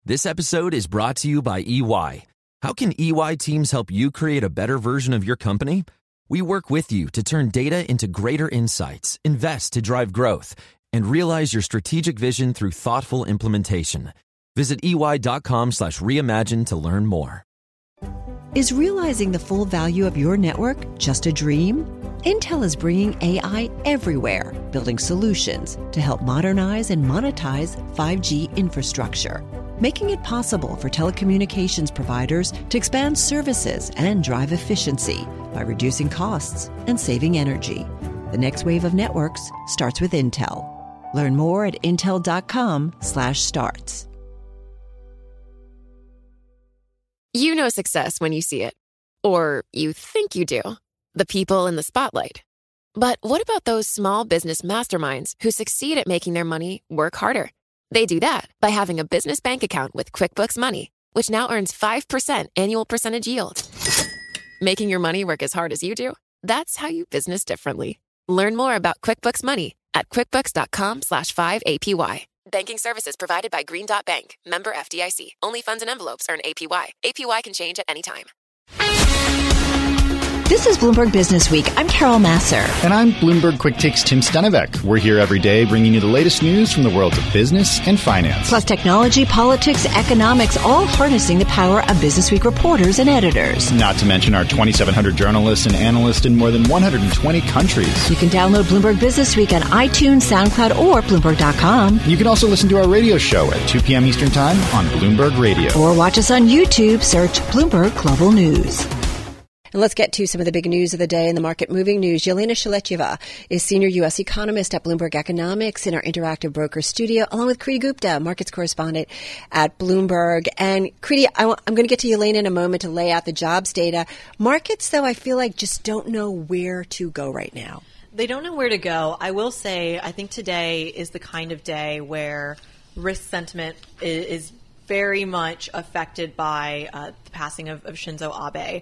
This episode is brought to you by EY. How can EY teams help you create a better version of your company? We work with you to turn data into greater insights, invest to drive growth, and realize your strategic vision through thoughtful implementation. Visit ey.com/reimagine to learn more. Is realizing the full value of your network just a dream? Intel is bringing AI everywhere, building solutions to help modernize and monetize 5G infrastructure, making it possible for telecommunications providers to expand services and drive efficiency by reducing costs and saving energy. The next wave of networks starts with Intel. Learn more at intel.com/starts. You know success when you see it. Or you think you do. The people in the spotlight. But what about those small business masterminds who succeed at making their money work harder? They do that by having a business bank account with QuickBooks Money, which now earns 5% annual percentage yield. Making your money work as hard as you do? That's how you business differently. Learn more about QuickBooks Money at quickbooks.com/5APY. Banking services provided by Green Dot Bank. Member FDIC. Only funds and envelopes earn APY. APY can change at any time. This is Bloomberg Business Week. I'm Carol Masser. And I'm Bloomberg Quick Takes Tim Stenivek. We're here every day bringing you the latest news from the worlds of business and finance. Plus technology, politics, economics, all harnessing the power of Business Week reporters and editors. Not to mention our 2,700 journalists and analysts in more than 120 countries. You can download Bloomberg Business Week on iTunes, SoundCloud, or Bloomberg.com. You can also listen to our radio show at 2 p.m. Eastern Time on Bloomberg Radio. Or watch us on YouTube. Search Bloomberg Global News. And let's get to some of the big news of the day in the market moving news. Yelena Shaletyeva is senior U.S. economist at Bloomberg Economics in our Interactive Broker studio, along with Kriti Gupta, markets correspondent at Bloomberg. And Kriti, I'm going to get to Yelena in a moment to lay out the jobs data. Markets, though, I feel like just don't know where to go right now. They don't know where to go. I will say, I think today is the kind of day where risk sentiment is very much affected by the passing of Shinzo Abe.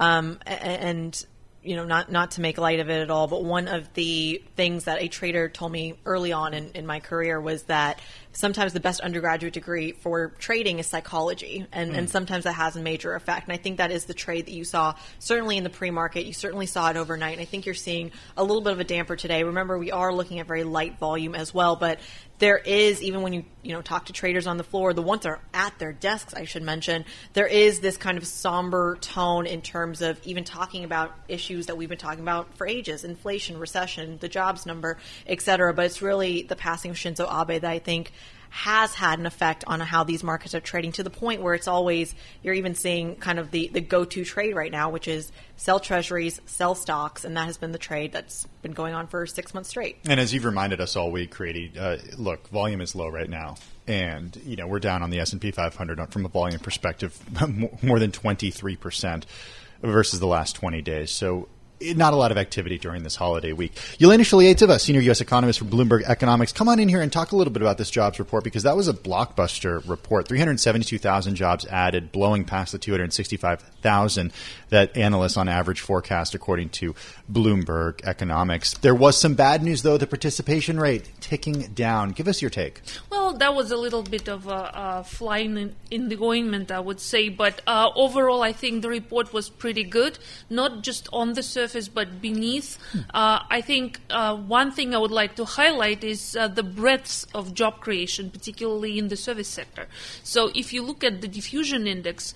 And you know, not to make light of it at all, but one of the things that a trader told me early on in my career was that sometimes the best undergraduate degree for trading is psychology, and sometimes that has a major effect. And I think that is the trade that you saw certainly in the pre-market. You certainly saw it overnight, and I think you're seeing a little bit of a damper today. Remember, we are looking at very light volume as well, but there is, even when you talk to traders on the floor, the ones that are at their desks, I should mention, there is this kind of somber tone in terms of even talking about issues that we've been talking about for ages: inflation, recession, the jobs number, et cetera. But it's really the passing of Shinzo Abe that I think has had an effect on how these markets are trading, to the point where it's always, you're even seeing kind of the go-to trade right now, which is sell treasuries, sell stocks, and that has been the trade that's been going on for 6 months straight. And as you've reminded us all week, Kriti, look, volume is low right now. And, we're down on the S&P 500 from a volume perspective more than 23% versus the last 20 days. So not a lot of activity during this holiday week. Yelena Shaletyeva, senior U.S. economist for Bloomberg Economics, come on in here and talk a little bit about this jobs report, because that was a blockbuster report. 372,000 jobs added, blowing past the 265,000 that analysts on average forecast, according to Bloomberg Economics. There was some bad news, though, the participation rate ticking down. Give us your take. Well, that was a little bit of a fly in the ointment, I would say. But overall, I think the report was pretty good, not just on the surface, but beneath. I think one thing I would like to highlight is the breadth of job creation, particularly in the service sector. So if you look at the diffusion index,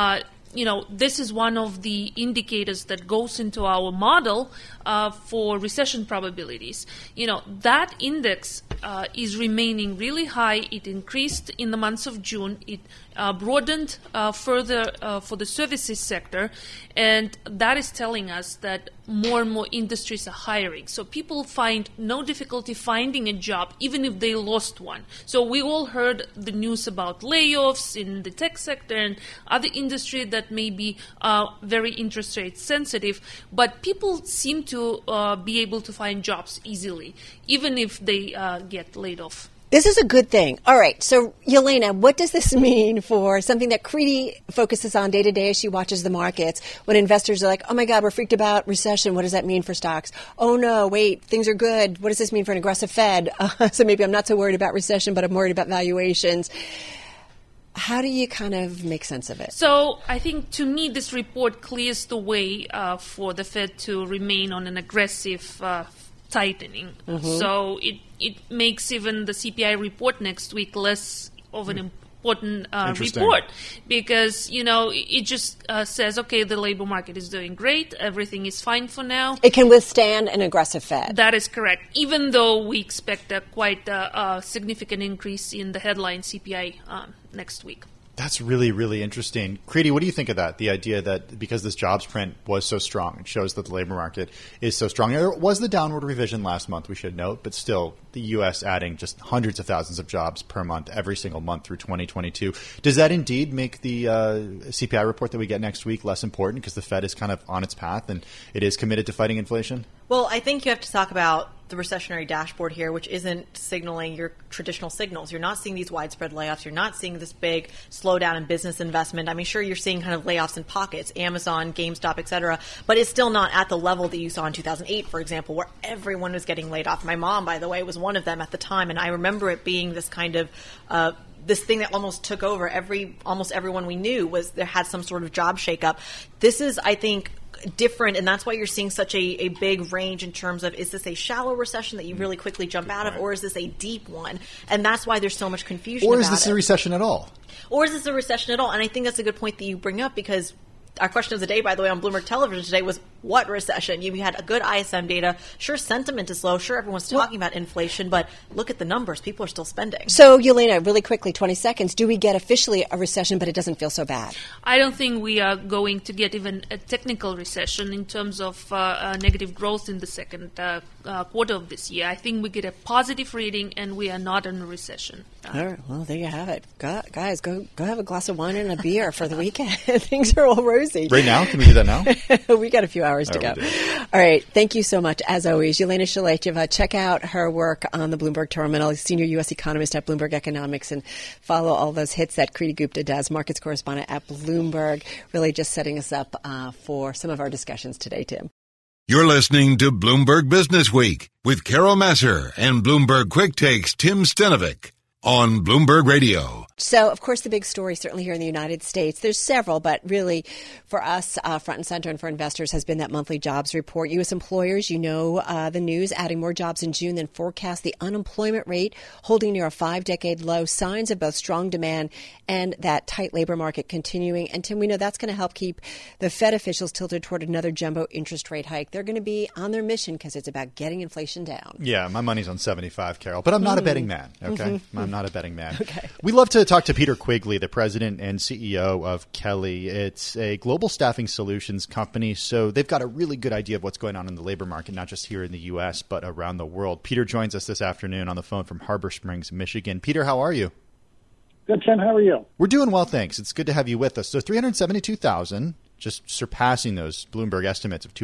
this is one of the indicators that goes into our model for recession probabilities. That index is remaining really high. It increased in the months of June. It broadened further for the services sector, and that is telling us that more and more industries are hiring. So people find no difficulty finding a job, even if they lost one. So we all heard the news about layoffs in the tech sector and other industry that may be very interest rate sensitive, but people seem to be able to find jobs easily, even if they get laid off. This is a good thing. All right. So, Yelena, what does this mean for something that Kriti focuses on day to day as she watches the markets? When investors are like, oh, my God, we're freaked about recession. What does that mean for stocks? Oh, no, wait, things are good. What does this mean for an aggressive Fed? So maybe I'm not so worried about recession, but I'm worried about valuations. How do you kind of make sense of it? So I think, to me, this report clears the way for the Fed to remain on an aggressive tightening. So it makes even the CPI report next week less of an important report, because it just says, okay, the labor market is doing great, everything is fine for now. It can withstand an aggressive Fed. That is correct, even though we expect a quite significant increase in the headline CPI next week. That's really, really interesting. Kriti, what do you think of that? The idea that because this jobs print was so strong, it shows that the labor market is so strong. There was the downward revision last month, we should note, but still the U.S. adding just hundreds of thousands of jobs per month, every single month through 2022. Does that indeed make the CPI report that we get next week less important because the Fed is kind of on its path and it is committed to fighting inflation? Well, I think you have to talk about the recessionary dashboard here, which isn't signaling your traditional signals. You're not seeing these widespread layoffs. You're not seeing this big slowdown in business investment. I mean, sure, you're seeing kind of layoffs in pockets, Amazon, GameStop, et cetera, but it's still not at the level that you saw in 2008, for example, where everyone was getting laid off. My mom, by the way, was one of them at the time, and I remember it being this kind of this thing that almost took over. Almost everyone we knew there had some sort of job shakeup. This is, I think, different, and that's why you're seeing such a big range in terms of, is this a shallow recession that you really quickly jump out of, or is this a deep one? And that's why there's so much confusion about it. Or is this a recession at all? Or is this a recession at all? And I think that's a good point that you bring up, because our question of the day, by the way, on Bloomberg Television today was, what recession? You had a good ISM data. Sure, sentiment is low. Sure, everyone's talking about inflation, but look at the numbers. People are still spending. So, Yelena, really quickly, 20 seconds. Do we get officially a recession, but it doesn't feel so bad? I don't think we are going to get even a technical recession in terms of negative growth in the second quarter of this year. I think we get a positive reading, and we are not in a recession. All right. Well, there you have it. Guys, go have a glass of wine and a beer for the weekend. Things are all rosy. Right now? Can we do that now? We got a few hours to go. All right. Thank you so much. As always, Yelena Shaletyeva. Check out her work on the Bloomberg Terminal. Senior U.S. economist at Bloomberg Economics, and follow all those hits that Kriti Gupta does, markets correspondent at Bloomberg. Really just setting us up for some of our discussions today, Tim. You're listening to Bloomberg Business Week with Carol Massar and Bloomberg Quick Takes Tim Stenovic on Bloomberg Radio. So, of course, the big story, certainly here in the United States, there's several, but really for us, front and center and for investors, has been that monthly jobs report. U.S. employers, the news, adding more jobs in June than forecast. The unemployment rate holding near a 5-decade low. Signs of both strong demand and that tight labor market continuing. And, Tim, we know that's going to help keep the Fed officials tilted toward another jumbo interest rate hike. They're going to be on their mission because it's about getting inflation down. Yeah, my money's on 75, Carol, but I'm not a betting man, okay? I'm not a betting man. Okay. We love to talk to Peter Quigley, the president and CEO of Kelly. It's a global staffing solutions company, so they've got a really good idea of what's going on in the labor market, not just here in the U.S., but around the world. Peter joins us this afternoon on the phone from Harbor Springs, Michigan. Peter, how are you? Good, Tim. How are you? We're doing well, thanks. It's good to have you with us. So 372,000, just surpassing those Bloomberg estimates of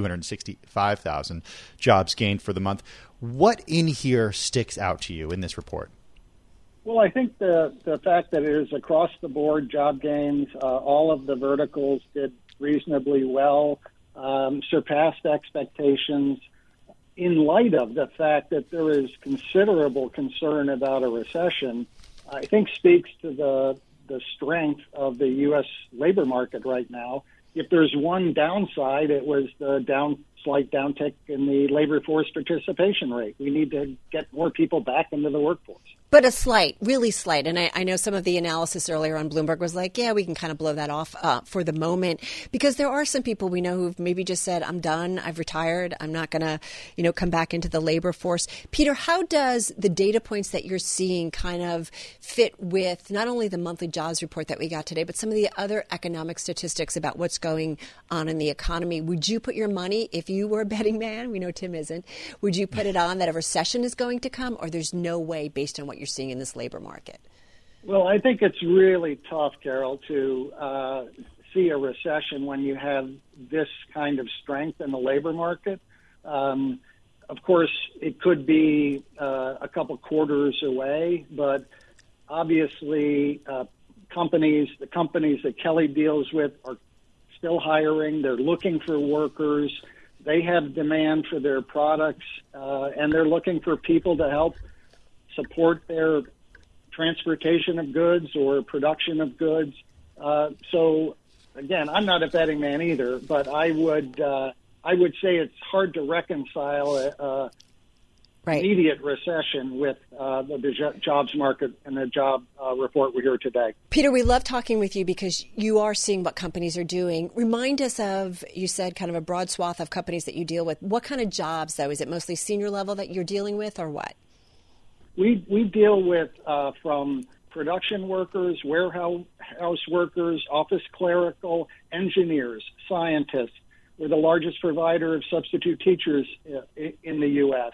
265,000 jobs gained for the month. What in here sticks out to you in this report? Well, I think the fact that it is across the board job gains, all of the verticals did reasonably well, surpassed expectations in light of the fact that there is considerable concern about a recession. I think speaks to the strength of the U.S. labor market right now. If there's one downside, it was the slight downtick in the labor force participation rate. We need to get more people back into the workforce. But a slight, really slight. And I know some of the analysis earlier on Bloomberg was like, yeah, we can kind of blow that off for the moment, because there are some people we know who've maybe just said, I'm done, I've retired, I'm not going to, come back into the labor force. Peter, how does the data points that you're seeing kind of fit with not only the monthly jobs report that we got today, but some of the other economic statistics about what's going on in the economy? Would you put your money, if you were a betting man, we know Tim isn't, would you put it on that a recession is going to come, or there's no way based on what you're seeing in this labor market? Well, I think it's really tough, Carol, to see a recession when you have this kind of strength in the labor market. Of course, it could be a couple quarters away, but obviously the companies that Kelly deals with are still hiring. They're looking for workers. They have demand for their products, and they're looking for people to help support their transportation of goods or production of goods. So, again, I'm not a betting man either, but I would say it's hard to reconcile immediate recession with the jobs market and the job report we hear today. Peter, we love talking with you because you are seeing what companies are doing. Remind us of, you said, kind of a broad swath of companies that you deal with. What kind of jobs, though? Is it mostly senior level that you're dealing with, or what? We deal with from production workers, warehouse workers, office clerical, engineers, scientists. We're the largest provider of substitute teachers in the U.S.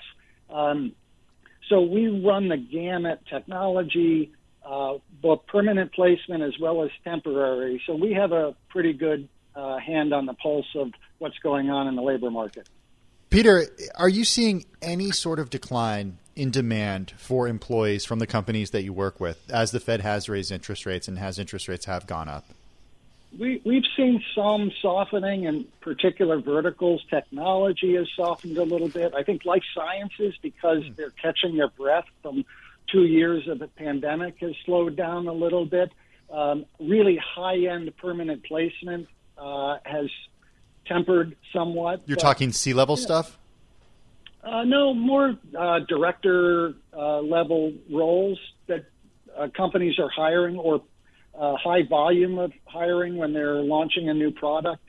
So we run the gamut, technology, both permanent placement as well as temporary. So we have a pretty good hand on the pulse of what's going on in the labor market. Peter, are you seeing any sort of decline in demand for employees from the companies that you work with as the Fed has raised interest rates and as interest rates have gone up? We've seen some softening in particular verticals. Technology has softened a little bit. I think life sciences, because they're catching their breath from 2 years of the pandemic, has slowed down a little bit. Really high-end permanent placement has tempered somewhat. You're talking C-level stuff? No, more director level roles that companies are hiring, or high volume of hiring when they're launching a new product.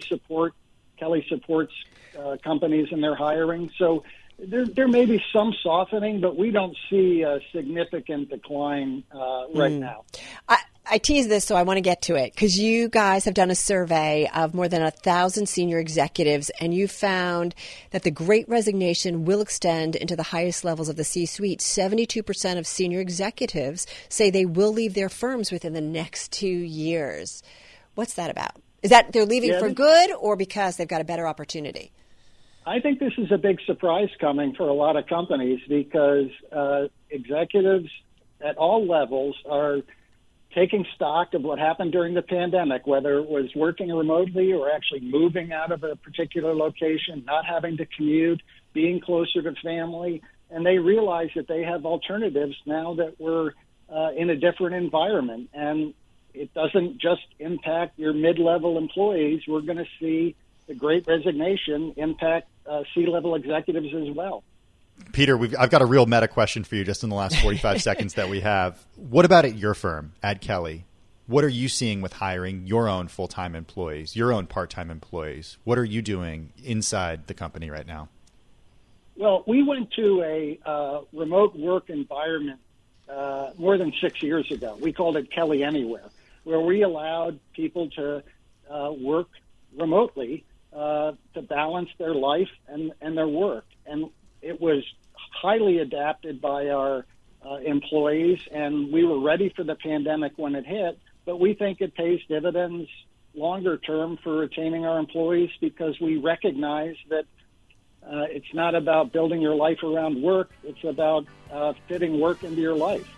Kelly supports companies in their hiring. So there may be some softening, but we don't see a significant decline right now. I tease this, so I want to get to it, because you guys have done a survey of more than 1,000 senior executives, and you found that the Great Resignation will extend into the highest levels of the C-suite. 72% of senior executives say they will leave their firms within the next 2 years. What's that about? Is that they're leaving for good, or because they've got a better opportunity? I think this is a big surprise coming for a lot of companies, because executives at all levels are taking stock of what happened during the pandemic, whether it was working remotely or actually moving out of a particular location, not having to commute, being closer to family. And they realize that they have alternatives now that we're in a different environment. And it doesn't just impact your mid-level employees. We're going to see the Great Resignation impact C-level executives as well. Peter, I've got a real meta question for you just in the last 45 seconds that we have. What about at your firm, at Kelly? What are you seeing with hiring your own full-time employees, your own part-time employees? What are you doing inside the company right now? Well, we went to a remote work environment more than 6 years ago. We called it Kelly Anywhere, where we allowed people to work remotely to balance their life and their work. And it was highly adapted by our employees, and we were ready for the pandemic when it hit. But we think it pays dividends longer term for retaining our employees, because we recognize that it's not about building your life around work. It's about fitting work into your life.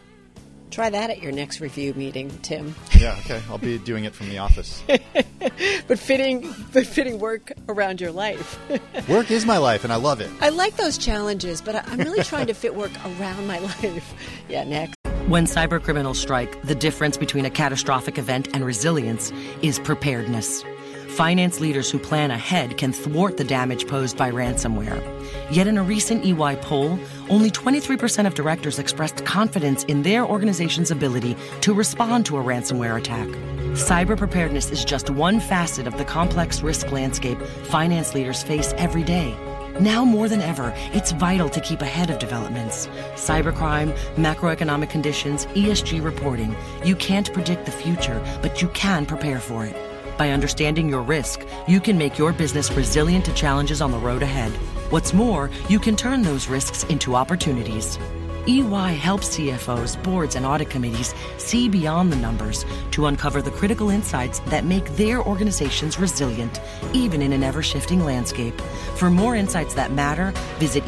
Try that at your next review meeting, Tim. Yeah, okay. I'll be doing it from the office. But fitting work around your life. Work is my life, and I love it. I like those challenges, but I'm really trying to fit work around my life. Yeah, next. When cybercriminals strike, the difference between a catastrophic event and resilience is preparedness. Finance leaders who plan ahead can thwart the damage posed by ransomware. Yet in a recent EY poll, only 23% of directors expressed confidence in their organization's ability to respond to a ransomware attack. Cyber preparedness is just one facet of the complex risk landscape finance leaders face every day. Now more than ever, it's vital to keep ahead of developments. Cybercrime, macroeconomic conditions, ESG reporting. You can't predict the future, but you can prepare for it. By understanding your risk, you can make your business resilient to challenges on the road ahead. What's more, you can turn those risks into opportunities. EY helps CFOs, boards, and audit committees see beyond the numbers to uncover the critical insights that make their organizations resilient, even in an ever-shifting landscape. For more insights that matter, visit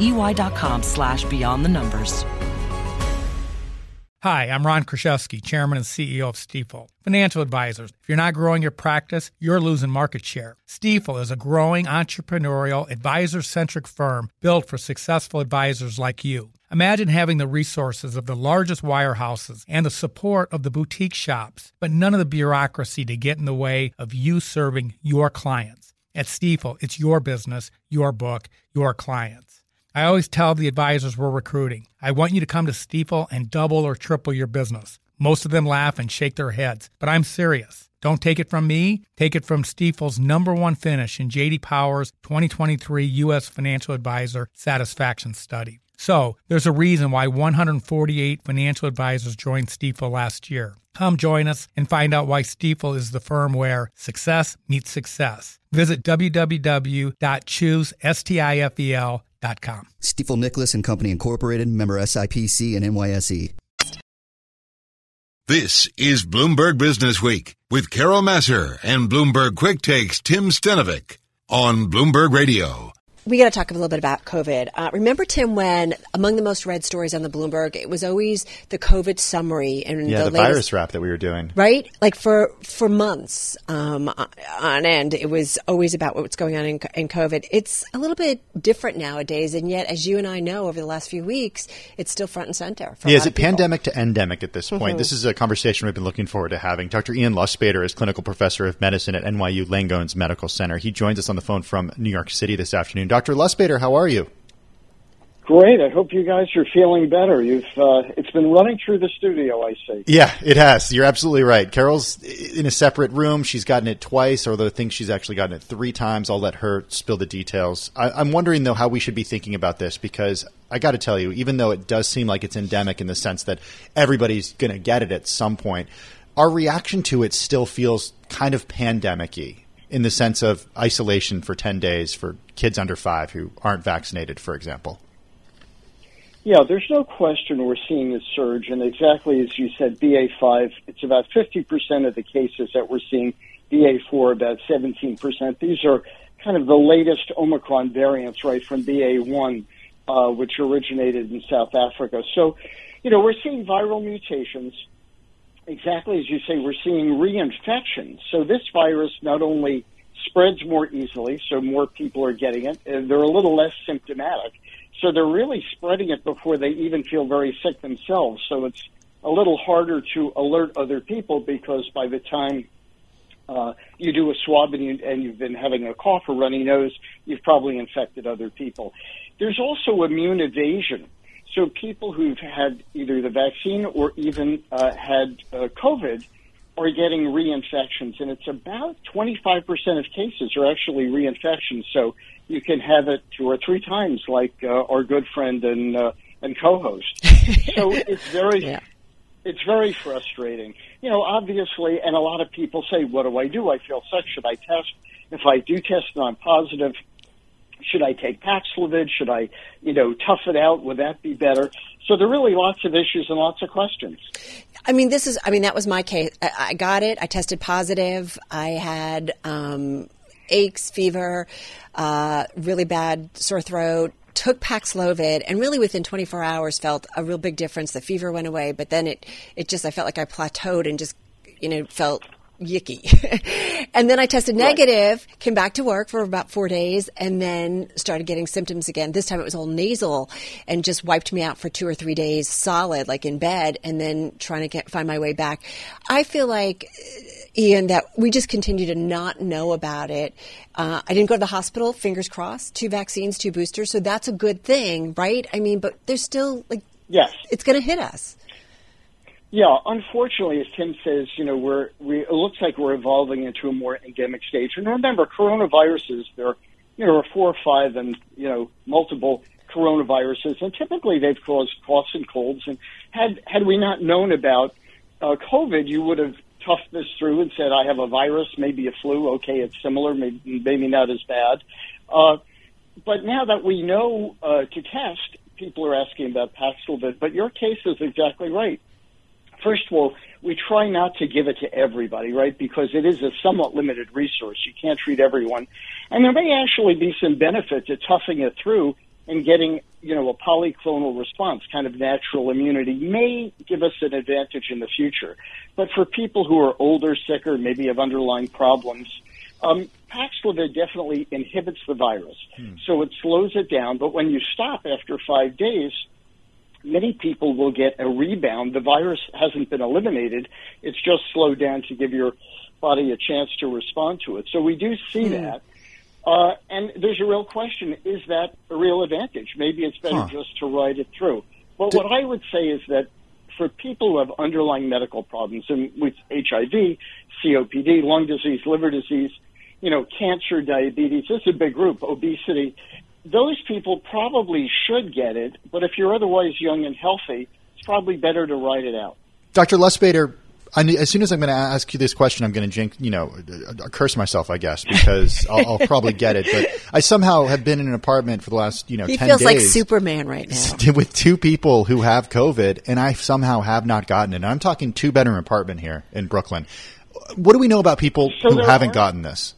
ey.com/beyondthenumbers. Hi, I'm Ron Kraszewski, Chairman and CEO of Stifel. Financial advisors, if you're not growing your practice, you're losing market share. Stifel is a growing entrepreneurial, advisor-centric firm built for successful advisors like you. Imagine having the resources of the largest wirehouses and the support of the boutique shops, but none of the bureaucracy to get in the way of you serving your clients. At Stifel, it's your business, your book, your clients. I always tell the advisors we're recruiting, I want you to come to Stifel and double or triple your business. Most of them laugh and shake their heads, but I'm serious. Don't take it from me. Take it from Stifel's #1 finish in J.D. Power's 2023 U.S. Financial Advisor Satisfaction Study. So, there's a reason why 148 financial advisors joined Stifel last year. Come join us and find out why Stifel is the firm where success meets success. Visit www.choosestifel.com. Stifel Nicholas and Company Incorporated, member SIPC and NYSE. This is Bloomberg Business Week with Carol Massar and Bloomberg Quick Takes Tim Stenovic on Bloomberg Radio. We got to talk a little bit about COVID. Remember, Tim, when among the most read stories on the Bloomberg, it was always the COVID summary and the virus wrap that we were doing, right? Like for months on end, it was always about what's going on in COVID. It's a little bit different nowadays, and yet, as you and I know, over the last few weeks, it's still front and center. For is it pandemic to endemic at this point? This is a conversation we've been looking forward to having. Dr. Ian Lustbader is clinical professor of medicine at NYU Langone's Medical Center. He joins us on the phone from New York City this afternoon. Dr. Lustbader, how are you? Great. I hope you guys are feeling better. It's been running through the studio, I see. Yeah, it has. You're absolutely right. Carol's in a separate room. She's gotten it twice, although I think she's actually gotten it 3 times. I'll let her spill the details. I'm wondering, though, how we should be thinking about this, because I got to tell you, even though it does seem like it's endemic in the sense that everybody's going to get it at some point, our reaction to it still feels kind of pandemic-y, in the sense of isolation for 10 days for kids under 5 who aren't vaccinated, for example. Yeah, there's no question we're seeing a surge, and exactly as you said, BA5, it's about 50% of the cases that we're seeing, BA4 about 17%. These are kind of the latest Omicron variants, right, from BA1, which originated in South Africa. So, we're seeing viral mutations. Exactly as you say, we're seeing reinfections. So this virus not only spreads more easily, so more people are getting it, and they're a little less symptomatic. So they're really spreading it before they even feel very sick themselves. So it's a little harder to alert other people, because by the time you do a swab and you've been having a cough or runny nose, you've probably infected other people. There's also immune evasion. So people who've had either the vaccine or even had COVID are getting reinfections, and it's about 25% of cases are actually reinfections. So you can have it 2 or 3 times, like our good friend and co-host. So it's very frustrating. Obviously, and a lot of people say, what do I do? I feel sick. Should I test? If I do test and I'm positive, should I take Paxlovid? Should I, tough it out? Would that be better? So there are really lots of issues and lots of questions. That was my case. I got it. I tested positive. I had aches, fever, really bad sore throat, took Paxlovid, and really within 24 hours felt a real big difference. The fever went away, but then I felt like I plateaued and just, felt yicky. And then I tested negative, came back to work for about 4 days, and then started getting symptoms again. This time it was all nasal and just wiped me out for 2 or 3 days solid, like in bed, and then trying to find my way back. I feel like, Ian, that we just continue to not know about it. I didn't go to the hospital, fingers crossed, 2 vaccines, 2 boosters, so that's a good thing, right? But there's still, yes, it's going to hit us. Yeah, unfortunately, as Tim says, it looks like we're evolving into a more endemic stage. And remember, coronaviruses, there are 4 or 5 and, multiple coronaviruses, and typically they've caused coughs and colds. And had we not known about COVID, you would have toughed this through and said, I have a virus, maybe a flu. Okay, it's similar, maybe not as bad. But now that we know to test, people are asking about Paxlovid. But your case is exactly right. First of all, we try not to give it to everybody, right, because it is a somewhat limited resource. You can't treat everyone. And there may actually be some benefit to toughing it through and getting, a polyclonal response, kind of natural immunity, may give us an advantage in the future. But for people who are older, sicker, maybe have underlying problems, Paxlovid definitely inhibits the virus. So it slows it down. But when you stop after 5 days, many people will get a rebound. The virus hasn't been eliminated. It's just slowed down to give your body a chance to respond to it. So we do see that. And there's a real question, is that a real advantage? Maybe it's better just to ride it through. But what I would say is that for people who have underlying medical problems, and with HIV, COPD, lung disease, liver disease, cancer, diabetes, this is a big group, obesity, those people probably should get it. But if you're otherwise young and healthy, it's probably better to ride it out. Dr. Lustbader, as soon as I'm going to ask you this question, I'm going to curse myself, I guess, because I'll probably get it. But I somehow have been in an apartment for the last, 10 days. He feels like Superman right now. With two people who have COVID, and I somehow have not gotten it. And I'm talking two-bedroom apartment here in Brooklyn. What do we know about people who haven't gotten this?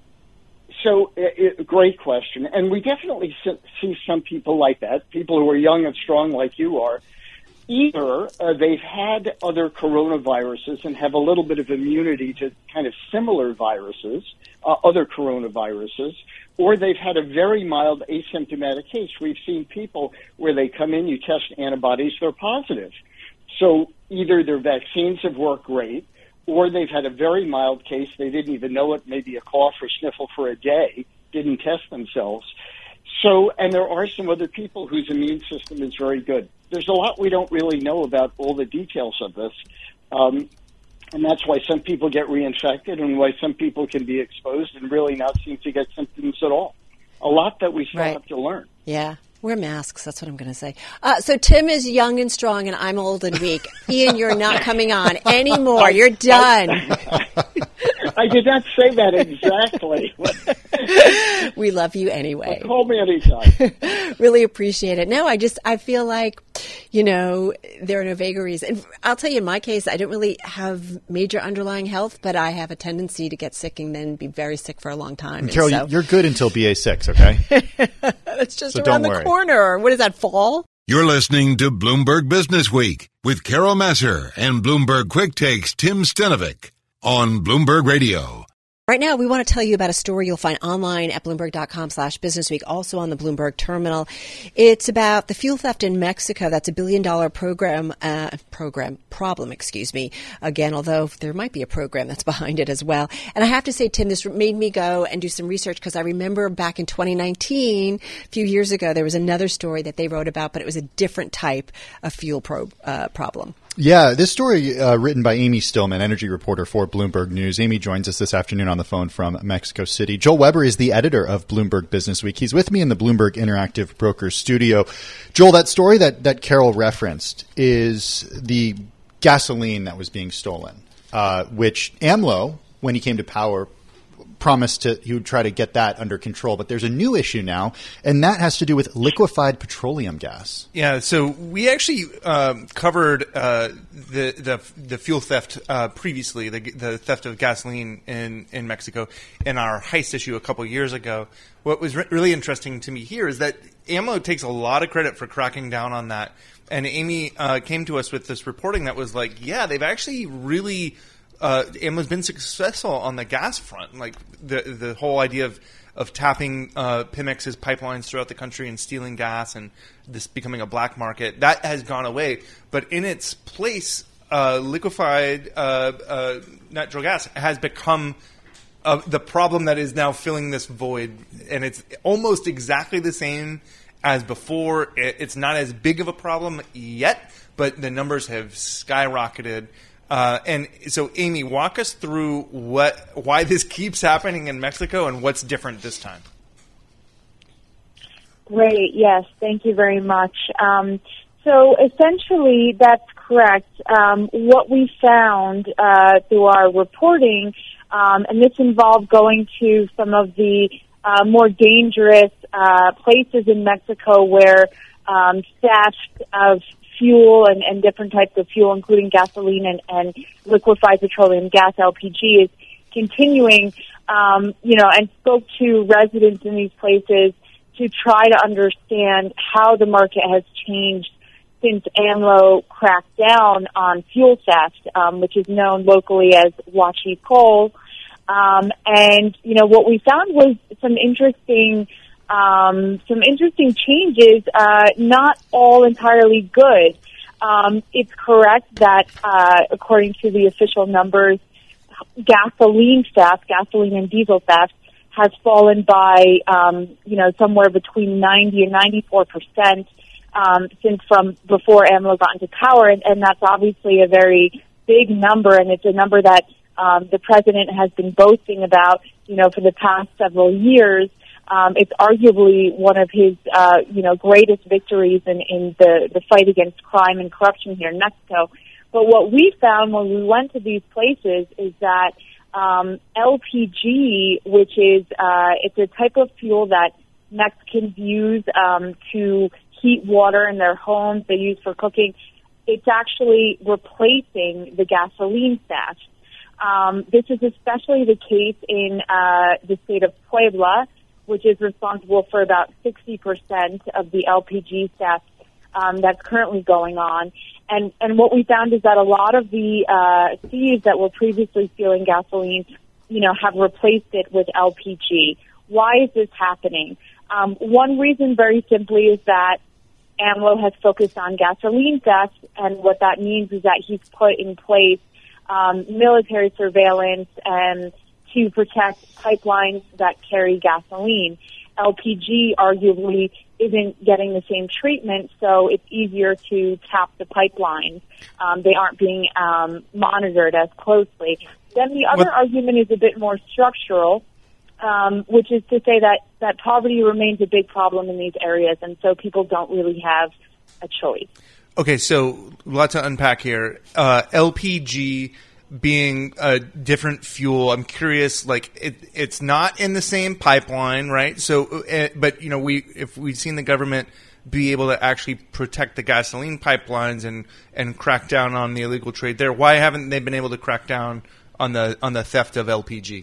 So, great question. And we definitely see some people like that, people who are young and strong like you are. Either they've had other coronaviruses and have a little bit of immunity to kind of similar viruses, other coronaviruses, or they've had a very mild asymptomatic case. We've seen people where they come in, you test antibodies, they're positive. So either their vaccines have worked great, or they've had a very mild case, they didn't even know it, maybe a cough or sniffle for a day, didn't test themselves. So, and there are some other people whose immune system is very good. There's a lot we don't really know about all the details of this. And that's why some people get reinfected and why some people can be exposed and really not seem to get symptoms at all. A lot that we still have to learn. Yeah. Wear masks. That's what I'm going to say. So Tim is young and strong, and I'm old and weak. Ian, you're not coming on anymore. You're done. I did not say that exactly. We love you anyway. Well, call me anytime. Really appreciate it. No, I feel like, there are no vagaries. And I'll tell you, in my case, I don't really have major underlying health, but I have a tendency to get sick and then be very sick for a long time. Carol, you're good until BA6, okay? It's just around the corner. What is that, fall? You're listening to Bloomberg Business Week with Carol Massar and Bloomberg Quick Takes Tim Stenovic on Bloomberg Radio. Right now, we want to tell you about a story you'll find online at Bloomberg.com/businessweek, also on the Bloomberg terminal. It's about the fuel theft in Mexico. That's $1 billion problem. Again, although there might be a program that's behind it as well. And I have to say, Tim, this made me go and do some research because I remember back in 2019, a few years ago, there was another story that they wrote about, but it was a different type of fuel problem. Yeah, this story written by Amy Stillman, energy reporter for Bloomberg News. Amy joins us this afternoon on the phone from Mexico City. Joel Weber is the editor of Bloomberg Business Week. He's with me in the Bloomberg Interactive Brokers studio. Joel, that story that Carol referenced is the gasoline that was being stolen, which AMLO, when he came to power, promised he would try to get that under control. But there's a new issue now, and that has to do with liquefied petroleum gas. Yeah, so we actually covered the fuel theft previously, the theft of gasoline in Mexico in our heist issue a couple years ago. What was really interesting to me here is that AMLO takes a lot of credit for cracking down on that. And Amy came to us with this reporting that was like, yeah, they've actually really AMLO's been successful on the gas front. Like the whole idea of tapping Pemex's pipelines throughout the country and stealing gas and this becoming a black market, that has gone away. But in its place, liquefied natural gas has become the problem that is now filling this void. And it's almost exactly the same as before. It's not as big of a problem yet, but the numbers have skyrocketed. And so, Amy, walk us through why this keeps happening in Mexico and what's different this time. Great. Yes. Thank you very much. So essentially, that's correct. What we found through our reporting, and this involved going to some of the more dangerous places in Mexico where theft of fuel and different types of fuel, including gasoline and liquefied petroleum gas, LPG, is continuing, and spoke to residents in these places to try to understand how the market has changed since AMLO cracked down on fuel theft, which is known locally as huachicol. And what we found was some interesting some interesting changes, not all entirely good. It's correct that, according to the official numbers, gasoline and diesel theft has fallen by, somewhere between 90 and 94%, since from before AMLO got into power. And that's obviously a very big number, and it's a number that, the president has been boasting about, for the past several years. It's arguably one of his, greatest victories in the fight against crime and corruption here in Mexico. But what we found when we went to these places is that LPG, which is it's a type of fuel that Mexicans use to heat water in their homes, they use for cooking, it's actually replacing the gasoline stash. This is especially the case in the state of Puebla, which is responsible for about 60% of the LPG theft that's currently going on. And what we found is that a lot of the thieves that were previously stealing gasoline, have replaced it with LPG. Why is this happening? One reason, very simply, is that AMLO has focused on gasoline theft, and what that means is that he's put in place military surveillance and to protect pipelines that carry gasoline. LPG arguably isn't getting the same treatment, so it's easier to tap the pipelines. They aren't being monitored as closely. Then the other argument is a bit more structural, which is to say that poverty remains a big problem in these areas, and so people don't really have a choice. Okay, so a lot to unpack here. LPG being a different fuel, I'm curious, it's not in the same pipeline, right? So, but if we've seen the government be able to actually protect the gasoline pipelines and crack down on the illegal trade there, why haven't they been able to crack down on the theft of LPG?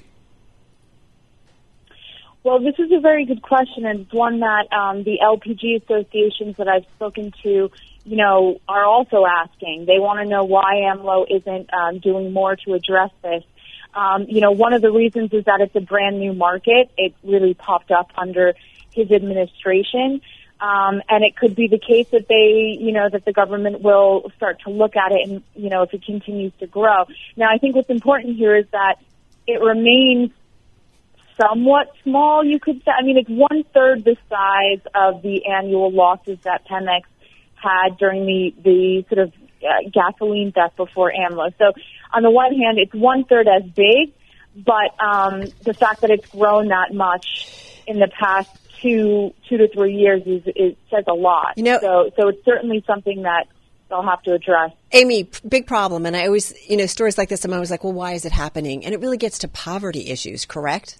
Well, this is a very good question, and it's one that the LPG associations that I've spoken to, are also asking. They want to know why AMLO isn't doing more to address this. One of the reasons is that it's a brand new market. It really popped up under his administration. And it could be the case that that the government will start to look at it and, if it continues to grow. Now, I think what's important here is that it remains somewhat small, you could say. I mean, it's 1/3 the size of the annual losses that Pemex had during the sort of gasoline theft before AMLO. So on the one hand, it's 1/3 as big, but the fact that it's grown that much in the past two to 3 years says a lot. So it's certainly something that they'll have to address. Amy, big problem. And I always, stories like this, I'm always like, well, why is it happening? And it really gets to poverty issues, correct?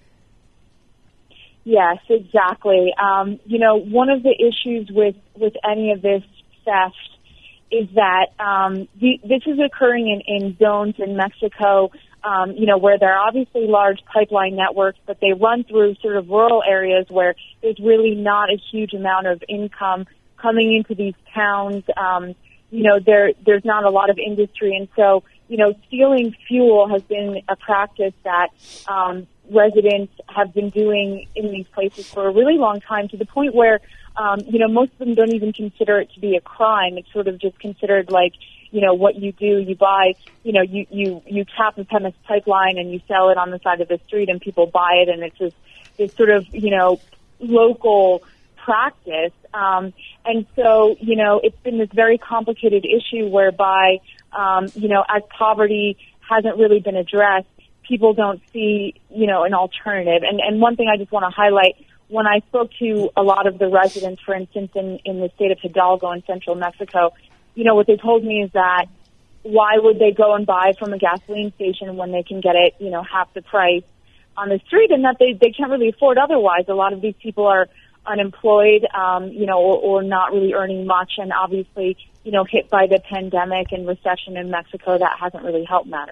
Yes, exactly. One of the issues with any of this theft is that this is occurring in zones in Mexico, where there are obviously large pipeline networks, but they run through sort of rural areas where there's really not a huge amount of income coming into these towns. There's not a lot of industry, and so, stealing fuel has been a practice that residents have been doing in these places for a really long time, to the point where, most of them don't even consider it to be a crime. It's sort of just considered like, what you do, you buy, you tap a Pemex pipeline and you sell it on the side of the street and people buy it, and it's just this sort of, local practice. And so, it's been this very complicated issue whereby, as poverty hasn't really been addressed, people don't see, an alternative. And one thing I just want to highlight, when I spoke to a lot of the residents, for instance, in the state of Hidalgo in central Mexico, what they told me is that why would they go and buy from a gasoline station when they can get it, half the price on the street, and that they can't really afford otherwise. A lot of these people are unemployed, or not really earning much, and obviously, hit by the pandemic and recession in Mexico, that hasn't really helped matters.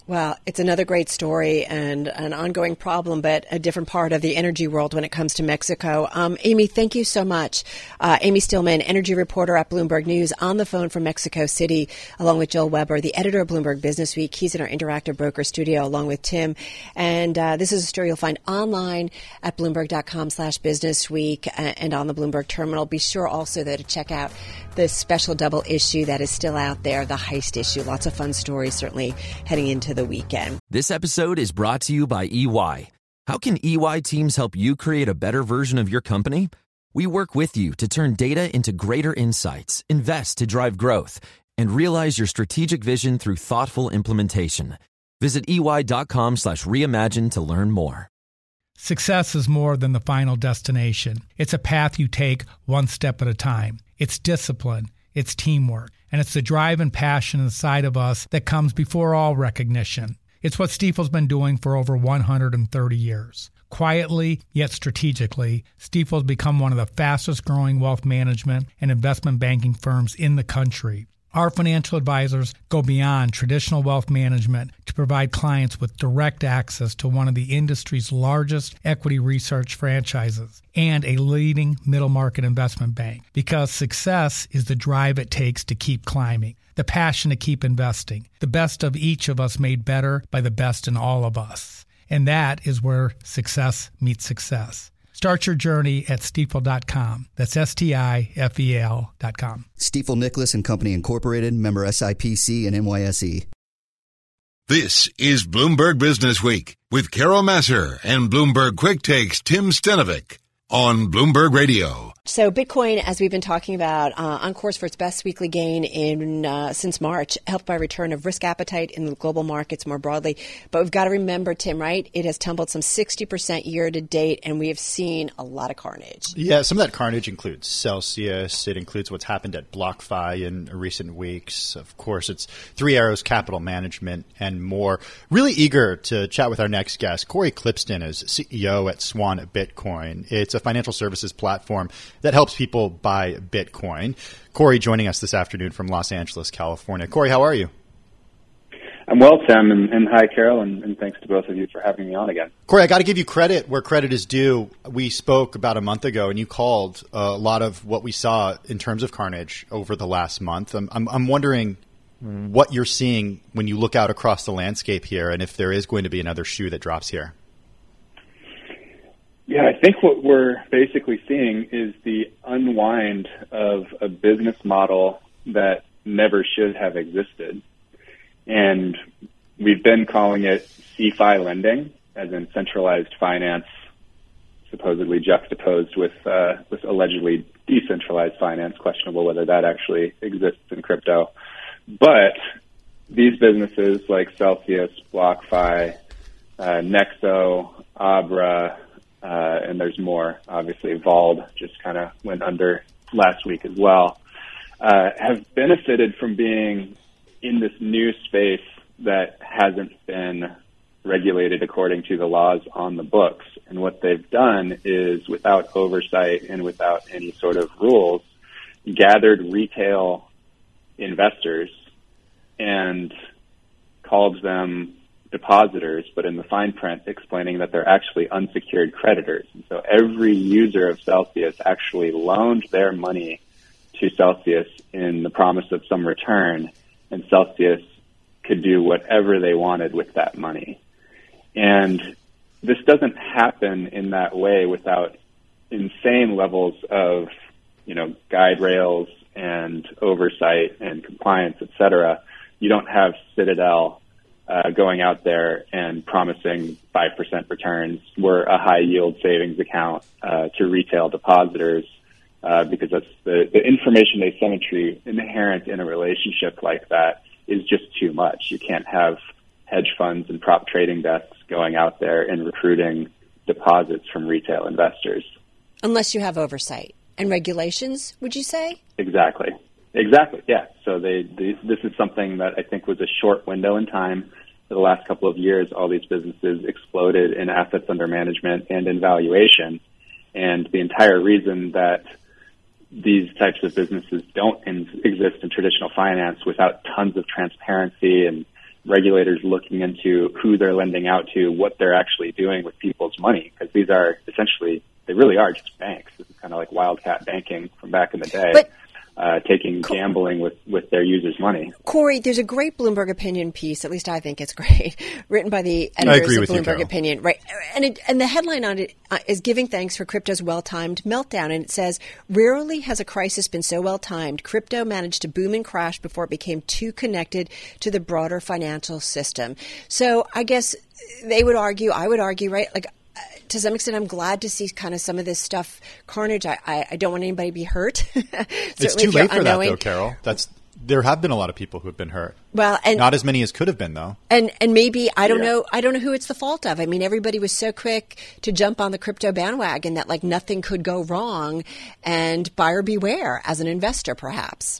Well, it's another great story and an ongoing problem, but a different part of the energy world when it comes to Mexico. Amy, thank you so much. Amy Stillman, energy reporter at Bloomberg News, on the phone from Mexico City, along with Joel Weber, the editor of Bloomberg Business Week. He's in our Interactive Broker studio, along with Tim. And this is a story you'll find online at Bloomberg.com/businessweek and on the Bloomberg terminal. Be sure also, though, to check out the special double issue that is still out there, the heist issue. Lots of fun stories, certainly, heading into the weekend. This episode is brought to you by EY. How can EY teams help you create a better version of your company? We work with you to turn data into greater insights, invest to drive growth, and realize your strategic vision through thoughtful implementation. Visit EY.com/reimagine to learn more. Success is more than the final destination. It's a path you take one step at a time. It's discipline, it's teamwork, and it's the drive and passion inside of us that comes before all recognition. It's what Stifel's been doing for over 130 years. Quietly, yet strategically, Stifel's become one of the fastest growing wealth management and investment banking firms in the country. Our financial advisors go beyond traditional wealth management to provide clients with direct access to one of the industry's largest equity research franchises and a leading middle market investment bank. Because success is the drive it takes to keep climbing, the passion to keep investing, the best of each of us made better by the best in all of us. And that is where success meets success. Start your journey at Stifel.com. That's Stifel.com. Stifel Nicholas and Company Incorporated, member SIPC and NYSE. This is Bloomberg Business Week with Carol Massar and Bloomberg Quick Takes Tim Stenovic on Bloomberg Radio. So Bitcoin, as we've been talking about, on course for its best weekly gain since March, helped by return of risk appetite in the global markets more broadly. But we've got to remember, Tim, right? It has tumbled some 60% year to date, and we have seen a lot of carnage. Yeah, some of that carnage includes Celsius. It includes what's happened at BlockFi in recent weeks. Of course, it's Three Arrows Capital Management and more. Really eager to chat with our next guest. Corey Klippsten is CEO at Swan Bitcoin. It's a financial services platform that helps people buy Bitcoin. Corey joining us this afternoon from Los Angeles, California. Corey, how are you? I'm well, Tim, and hi, Carol, and thanks to both of you for having me on again. Corey, I got to give you credit where credit is due. We spoke about a month ago, and you called a lot of what we saw in terms of carnage over the last month. I'm wondering what you're seeing when you look out across the landscape here, and if there is going to be another shoe that drops here. Yeah, I think what we're basically seeing is the unwind of a business model that never should have existed. And we've been calling it CeFi lending, as in centralized finance, supposedly juxtaposed with allegedly decentralized finance, questionable whether that actually exists in crypto. But these businesses like Celsius, BlockFi, Nexo, Abra, and there's more, obviously. Vald just kind of went under last week as well, have benefited from being in this new space that hasn't been regulated according to the laws on the books. And what they've done is, without oversight and without any sort of rules, gathered retail investors and called them depositors, but in the fine print explaining that they're actually unsecured creditors. And so every user of Celsius actually loaned their money to Celsius in the promise of some return, and Celsius could do whatever they wanted with that money. And this doesn't happen in that way without insane levels of, guide rails and oversight and compliance, et cetera. You don't have Citadel going out there and promising 5% returns. We're a high yield savings account to retail depositors because that's the information asymmetry inherent in a relationship like that is just too much. You can't have hedge funds and prop trading desks going out there and recruiting deposits from retail investors. Unless you have oversight and regulations, would you say? Exactly. Yeah. So this is something that I think was a short window in time. For the last couple of years, all these businesses exploded in assets under management and in valuation. And the entire reason that these types of businesses don't exist in traditional finance without tons of transparency and regulators looking into who they're lending out to, what they're actually doing with people's money, because these are essentially, they really are just banks. This is kind of like wildcat banking from back in the day. But taking gambling with their users' money. Corey, there's a great Bloomberg Opinion piece, at least I think it's great, written by the editors of Bloomberg Opinion. Right, and the headline on it is "Giving Thanks for Crypto's Well-Timed Meltdown," and it says, "Rarely has a crisis been so well-timed. Crypto managed to boom and crash before it became too connected to the broader financial system." So I guess they would argue, I would argue, right, like, to some extent, I'm glad to see kind of some of this stuff, carnage. I don't want anybody to be hurt. It's too late for that, though, Carol. There have been a lot of people who have been hurt. Well, and not as many as could have been, though. And maybe I don't know who it's the fault of. I mean, everybody was so quick to jump on the crypto bandwagon that like nothing could go wrong, and buyer beware as an investor, perhaps.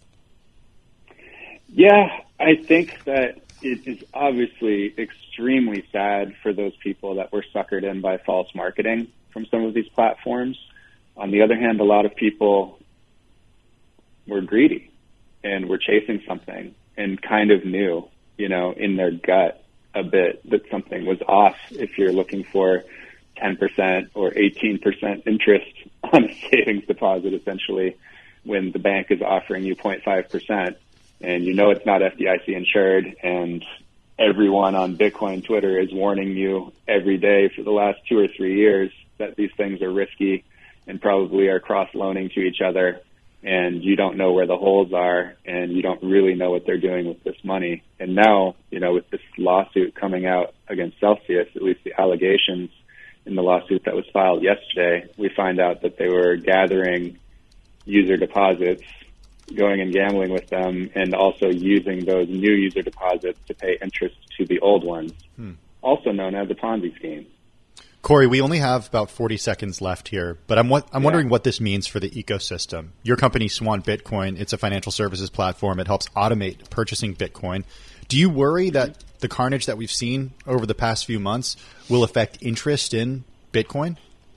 Yeah, I think that it is obviously extremely sad for those people that were suckered in by false marketing from some of these platforms. On the other hand, a lot of people were greedy and were chasing something and kind of knew, in their gut a bit that something was off if you're looking for 10% or 18% interest on a savings deposit, essentially, when the bank is offering you 0.5%. And it's not FDIC insured, and everyone on Bitcoin Twitter is warning you every day for the last 2 or 3 years that these things are risky and probably are cross-loaning to each other, and you don't know where the holes are, and you don't really know what they're doing with this money. And now, with this lawsuit coming out against Celsius, at least the allegations in the lawsuit that was filed yesterday, we find out that they were gathering user deposits, going and gambling with them, and also using those new user deposits to pay interest to the old ones, also known as a Ponzi scheme. Corey, we only have about 40 seconds left here, but I'm wondering what this means for the ecosystem. Your company, Swan Bitcoin, it's a financial services platform. It helps automate purchasing Bitcoin. Do you worry that the carnage that we've seen over the past few months will affect interest in Bitcoin?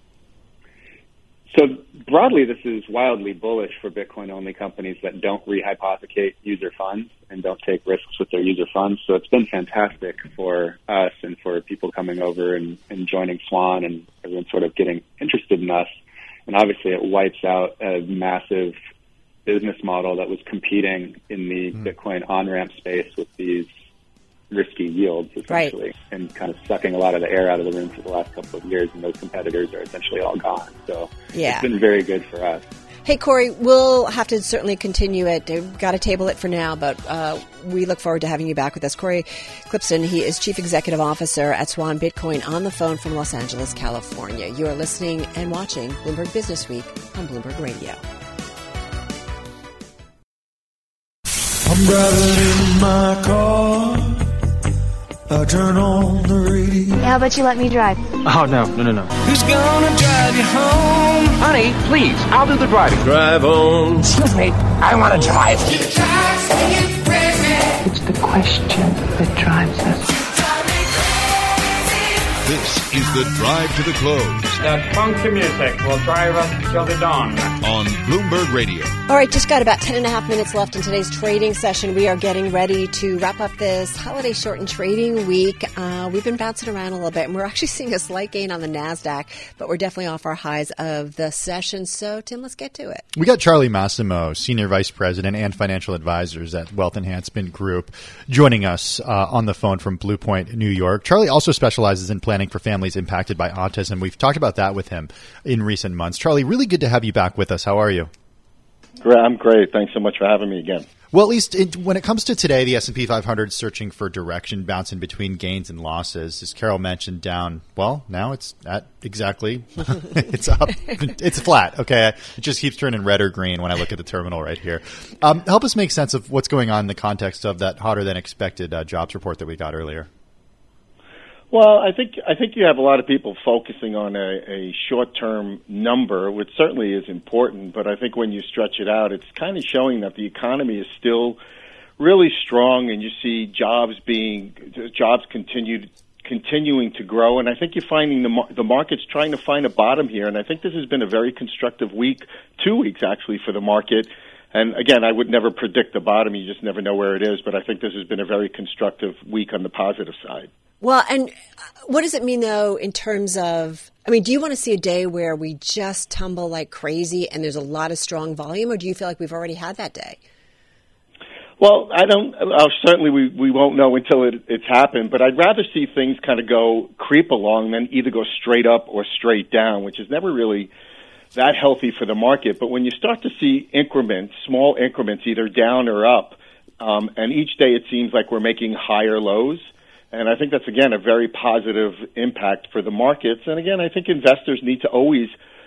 So broadly, this is wildly bullish for Bitcoin-only companies that don't rehypothecate user funds and don't take risks with their user funds. So it's been fantastic for us and for people coming over and joining Swan, and everyone sort of getting interested in us. And obviously it wipes out a massive business model that was competing in the Bitcoin on-ramp space with these risky yields, essentially, and kind of sucking a lot of the air out of the room for the last couple of years, and those competitors are essentially all gone. So it's been very good for us. Hey, Corey, we'll have to certainly continue it. We've got to table it for now, but we look forward to having you back with us. Corey Klippsten, he is Chief Executive Officer at Swan Bitcoin, on the phone from Los Angeles, California. You are listening and watching Bloomberg Business Week on Bloomberg Radio. I'm driving in my car. I turn on the radio. How about you let me drive? Oh, no. Who's gonna drive you home? Honey, please, I'll do the driving. Drive on. Excuse me, I want to drive. It's the question that drives us. This is the Drive to the Close. That funky music will drive us till the dawn. On Bloomberg Radio. All right, just got about 10 and a half minutes left in today's trading session. We are getting ready to wrap up this holiday shortened trading week. We've been bouncing around a little bit, and we're actually seeing a slight gain on the NASDAQ, but we're definitely off our highs of the session. So, Tim, let's get to it. We got Charlie Massimo, Senior Vice President and Financial Advisors at Wealth Enhancement Group, joining us on the phone from Blue Point, New York. Charlie also specializes in planning for families impacted by autism. We've talked about that with him in recent months. Charlie, really good to have you back with us. How are you? I'm great. Thanks so much for having me again. Well, at least when it comes to today, the S&P 500 is searching for direction, bouncing between gains and losses. As Carol mentioned, down, well, now it's at exactly, it's up, it's flat, okay? It just keeps turning red or green when I look at the terminal right here. Help us make sense of what's going on in the context of that hotter than expected jobs report that we got earlier. Well, I think you have a lot of people focusing on a short-term number, which certainly is important, but I think when you stretch it out, it's kind of showing that the economy is still really strong, and you see jobs continuing to grow, and I think you're finding the market's trying to find a bottom here, and I think this has been a very constructive week, 2 weeks actually, for the market. And again, I would never predict the bottom. You just never know where it is. But I think this has been a very constructive week on the positive side. Well, and what does it mean, though, in terms of, I mean, do you want to see a day where we just tumble like crazy and there's a lot of strong volume, or do you feel like we've already had that day? Well, I don't. Certainly, we won't know until it's happened. But I'd rather see things kind of creep along than either go straight up or straight down, which is never really that healthy for the market. But when you start to see increments, small increments, either down or up, and each day it seems like we're making higher lows, and I think that's again a very positive impact for the markets. And again, I think investors need to always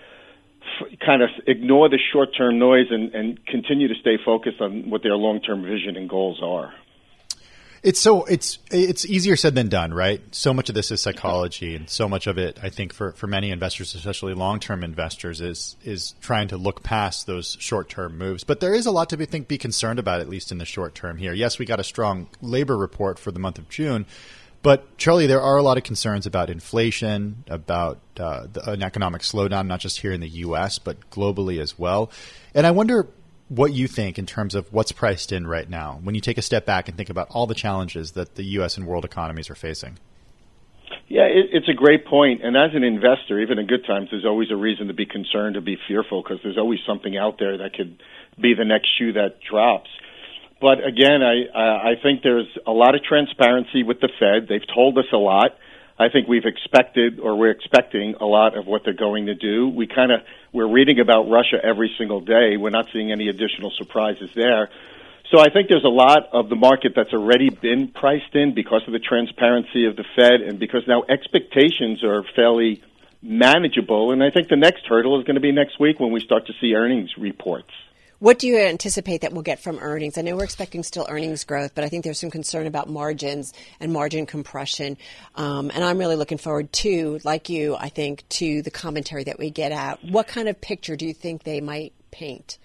kind of ignore the short-term noise and continue to stay focused on what their long-term vision and goals are. It's easier said than done, right? So much of this is psychology, and so much of it, I think, for many investors, especially long-term investors, is trying to look past those short-term moves. But there is a lot to be concerned about, at least in the short term here. Yes, we got a strong labor report for the month of June. But, Charlie, there are a lot of concerns about inflation, about an economic slowdown, not just here in the U.S., but globally as well. And I wonder what you think in terms of what's priced in right now when you take a step back and think about all the challenges that the U.S. and world economies are facing. Yeah, it's a great point. And as an investor, even in good times, there's always a reason to be concerned, to be fearful, because there's always something out there that could be the next shoe that drops. But again, I think there's a lot of transparency with the Fed. They've told us a lot. I think we're expecting a lot of what they're going to do. We're reading about Russia every single day. We're not seeing any additional surprises there. So I think there's a lot of the market that's already been priced in because of the transparency of the Fed and because now expectations are fairly manageable. And I think the next hurdle is going to be next week when we start to see earnings reports. What do you anticipate that we'll get from earnings? I know we're expecting still earnings growth, but I think there's some concern about margins and margin compression. And I'm really looking forward to, like you, I think, to the commentary that we get out. What kind of picture do you think they might paint?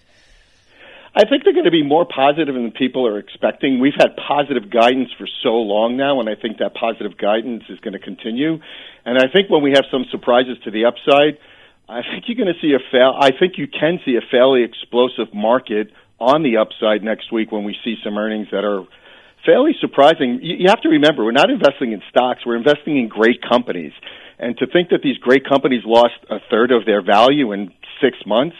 I think they're going to be more positive than people are expecting. We've had positive guidance for so long now, and I think that positive guidance is going to continue. And I think when we have some surprises to the upside, I think you're going to see I think you can see a fairly explosive market on the upside next week when we see some earnings that are fairly surprising. You have to remember, we're not investing in stocks. We're investing in great companies. And to think that these great companies lost a third of their value in 6 months,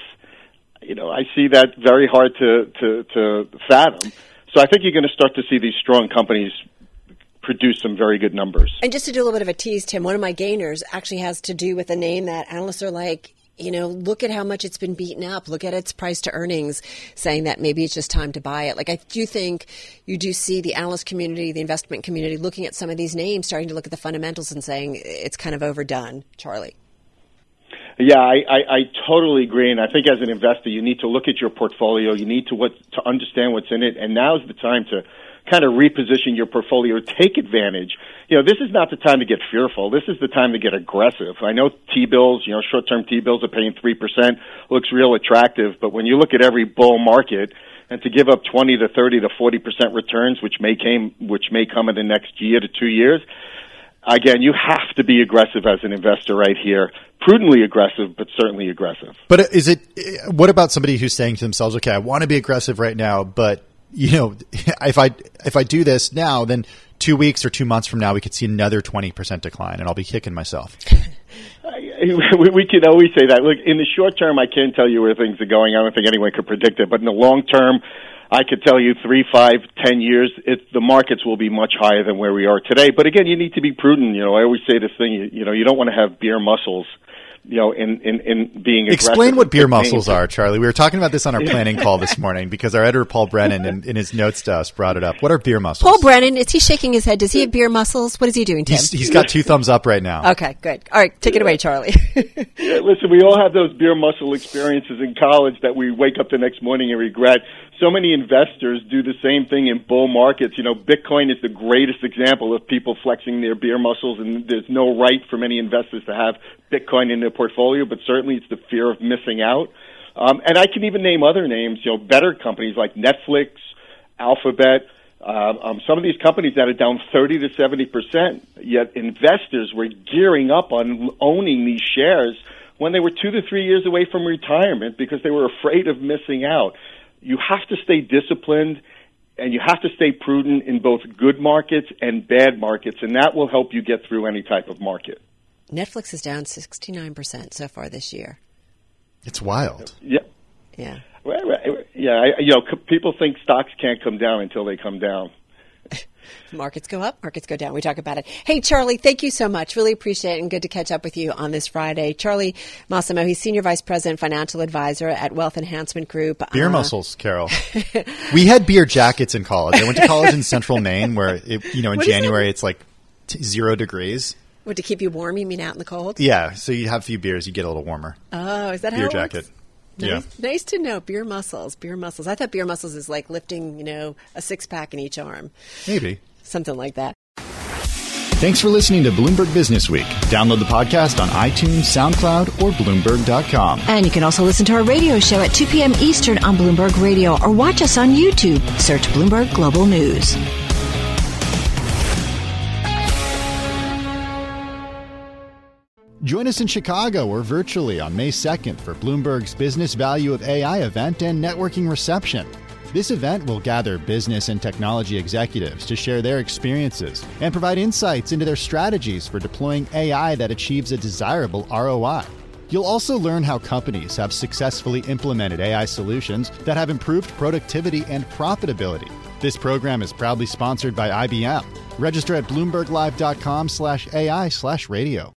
I see that very hard to fathom. So I think you're going to start to see these strong companies produce some very good numbers. And just to do a little bit of a tease, Tim, one of my gainers actually has to do with a name that analysts are like, look at how much it's been beaten up. Look at its price to earnings, saying that maybe it's just time to buy it. Like, I do think you do see the analyst community, the investment community looking at some of these names, starting to look at the fundamentals and saying it's kind of overdone. Charlie? Yeah, I totally agree. And I think as an investor, you need to look at your portfolio. You need to understand what's in it. And now's the time to kind of reposition your portfolio, take advantage. This is not the time to get fearful. This is the time to get aggressive. I know T-bills, short-term T-bills are paying 3%, looks real attractive, but when you look at every bull market, and to give up 20 to 30 to 40% returns, which may come in the next year to 2 years, again, you have to be aggressive as an investor right here. Prudently aggressive, but certainly aggressive. But what about somebody who's saying to themselves, okay, I want to be aggressive right now, but if I do this now, then 2 weeks or 2 months from now, we could see another 20% decline, and I'll be kicking myself. We can always say that. Look, in the short term, I can't tell you where things are going. I don't think anyone could predict it. But in the long term, I could tell you 3, 5, 10 years, the markets will be much higher than where we are today. But again, you need to be prudent. I always say this thing, you don't want to have beer muscles. In being aggressive. Explain what beer muscles are, Charlie. We were talking about this on our planning call this morning because our editor, Paul Brennan, in his notes to us, brought it up. What are beer muscles? Paul Brennan, is he shaking his head? Does he have beer muscles? What is he doing, Tim? He's got 2 thumbs up right now. Okay, good. All right, take it away, Charlie. Listen, we all have those beer muscle experiences in college that we wake up the next morning and regret. So many investors do the same thing in bull markets. Bitcoin is the greatest example of people flexing their beer muscles, and there's no right for many investors to have Bitcoin in their portfolio, but certainly it's the fear of missing out. And I can even name other names, better companies like Netflix, Alphabet, some of these companies that are down 30 to 70%, yet investors were gearing up on owning these shares when they were 2 to 3 years away from retirement because they were afraid of missing out. you have to stay disciplined and you have to stay prudent in both good markets and bad markets, and that will help you get through any type of market. Netflix is down 69% so far this year. It's wild. Yeah. Yeah. Yeah. People think stocks can't come down until they come down. Markets go up, markets go down. We talk about it. Hey, Charlie, thank you so much. Really appreciate it and good to catch up with you on this Friday. Charlie Massimo, he's Senior Vice President, Financial Advisor at Wealth Enhancement Group. Beer muscles, Carol. We had beer jackets in college. I went to college in Central Maine where, in January it's like 0 degrees. What, to keep you warm, you mean out in the cold? Yeah, so you have a few beers, you get a little warmer. Oh, is that beer how it jacket. Works? Nice, nice to know. Beer muscles. I thought beer muscles is like lifting, a 6-pack in each arm. Maybe. Something like that. Thanks for listening to Bloomberg Business Week. Download the podcast on iTunes, SoundCloud, or Bloomberg.com. And you can also listen to our radio show at 2 p.m. Eastern on Bloomberg Radio or watch us on YouTube. Search Bloomberg Global News. Join us in Chicago or virtually on May 2nd for Bloomberg's Business Value of AI event and networking reception. This event will gather business and technology executives to share their experiences and provide insights into their strategies for deploying AI that achieves a desirable ROI. You'll also learn how companies have successfully implemented AI solutions that have improved productivity and profitability. This program is proudly sponsored by IBM. Register at BloombergLive.com/AI/radio.